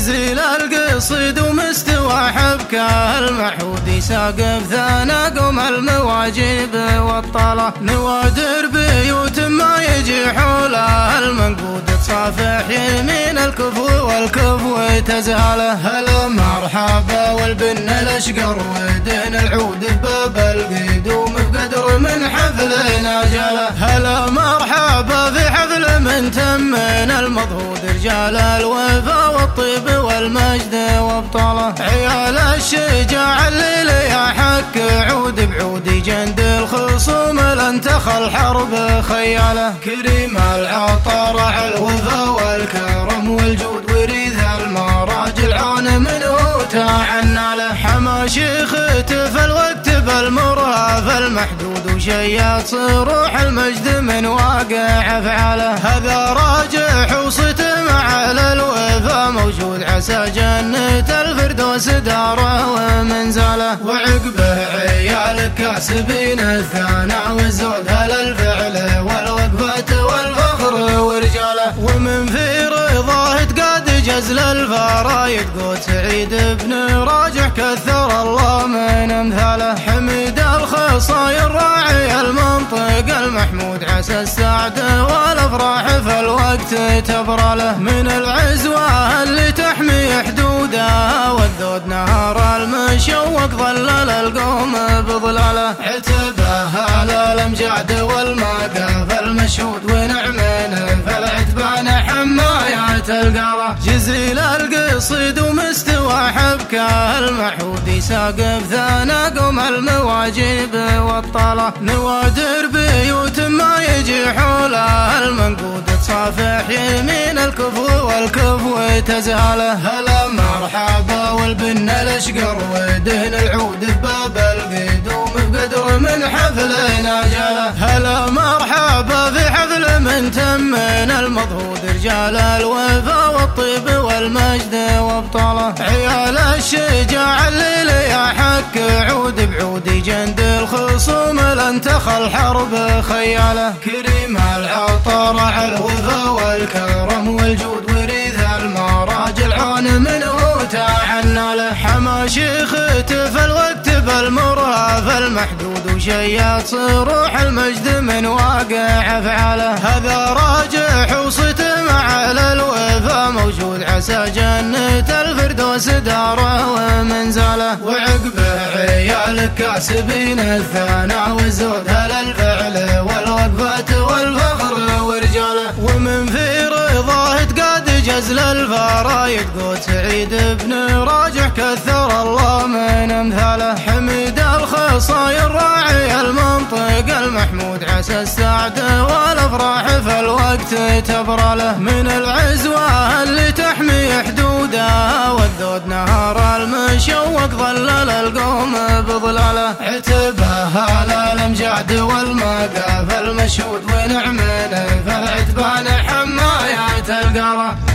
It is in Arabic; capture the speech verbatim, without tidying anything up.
جزيل القصيد ومستوى حبكه المحودي ساقف ثنا قوم المواجب والطلة نوادر بيوت ما يجي حولها المنقود تصافح يمين الكفو والكفو تزاله. هلا مرحبا والبن الاشقر ودين العود بباب القدوم بقدر من حفلنا جاله. هلا مرحبا في حفل من تمن المضهود رجال الوفا والطيب والمجد وابطاله. عيال الشجاع الليل يا حك عود بعود جند الخصوم لن تخل حرب خياله. كريم العطاء راعي الوفا والكرم والجود وريث المراجل عون منه تعنى له. حما شيخ تفل واتب المرهف المحدود وشيات صروح المجد من واقع افعاله. هذا راجح وصتم على الوفا موجود عسى جنة الفردوس داره ومنزله. وعقبه عيال كاسبين الثناء والزود هلا الفعل والوقفة والفخر ورجاله. ومن في رضاه تقاد جزل الفرايد قوت سعيد بن راجح كثر الله من امثاله. حميد الخصاير راعي المنطق المحمود عسى السعد والافراح في الوقت تبرى له. من العزوة اللي تحمي حدودها والذود نهار المشوق ظلل القوم بظلاله. عتبها للامجاد والمقاف المشهود ونعمين فالعتبان حمايات القاره. جزيل القصيد ومستوى حبكه المحودي ساقف ثنا قوم المواجب والطلة نوادر بيوت ما يجي حولها المنقود تصافح يمين الكفو والكفو تزاله. هلا مرحبا والبن الاشقر ودهن العود بباب القدوم بقدر من حفلنا جاله. هلا مرحبا في حفل من تمن المضهود رجال الوفا والطيب والمجد وابطاله. عيال الشجاع الليل يا حك عود بعود جند الخصوم لن تخل حرب خياله. كريم العطاء راعي الوفا والكرم والجود وريث المراجل عون منه تعنى له. حما شيخ تفل واتب المرهف المحدود وشيات صروح المجد من واقع افعاله. هذا راجح وصتم على الوفا موجود عسى جنة الفردوس داره ومنزله. وعقبه عيال كاسبين الثناء والزود هلا الفعل والوقفة والفخر ورجاله. ومن في رضاه تقاد جزل الفرايد قوت سعيد بن راجح كثر الله من امثاله. حميد الخصاير راعي المنطق المحمود عسى السعد والافراح في الوقت تبرى له. من العزوة اللي تحمي حدودها والذود نهار المشوق ظلل القوم بظلاله. عتبها للامجاد والمقاف المشهود ونعمين فالعتبان حمايات القاره.